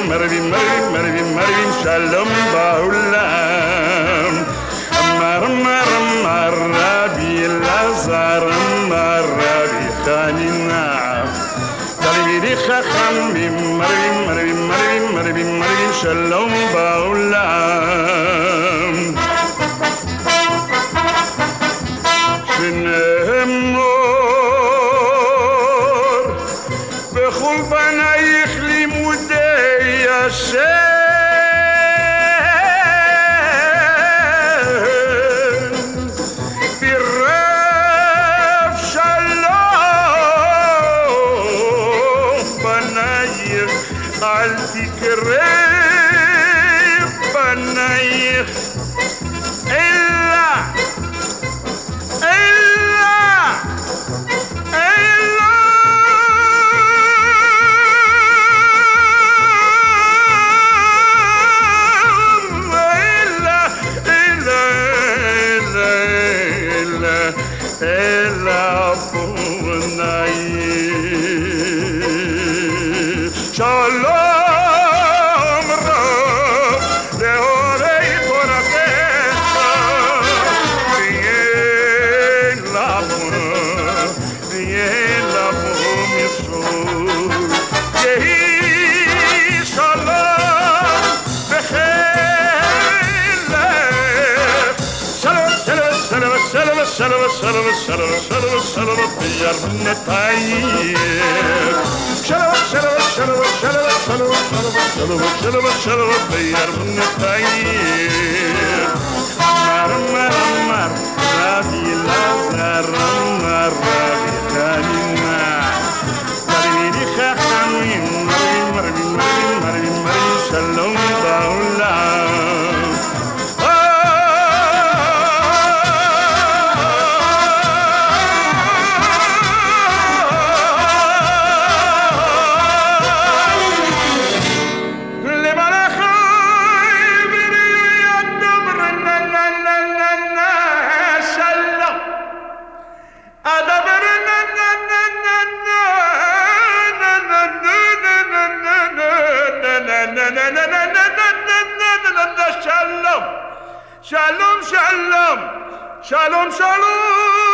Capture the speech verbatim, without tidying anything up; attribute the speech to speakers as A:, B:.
A: מרבים מרבים מרבים מרבים שלום בעולם אמר אמר אמר רבי אלעזר אמר רבי חנינא תלמידי חכמים מרבים מרבים מרבים מרבים מרבים שלום בעולם שנאמר בכל פנייך לימודי השם ברב שלום פנייך אל תקרב פנייך אלא אלא פנייך שלום רב להורי תורתך ויהיה לבוא ויהיה לבוא משול יהי שלום בחילך שלום שלום שלום שלום שלום שלום שלום שלום שלום בירנתייך שלום שלום שלום שלום שלום שלום שלום שלום בירנתייך אמר אמר אמר רבי אלעזר אמר רבי חנינא תלמידי חכמים מרבים מרבים מרבים מרבים מרבים שלום בעולם שלום שלום שלום שלום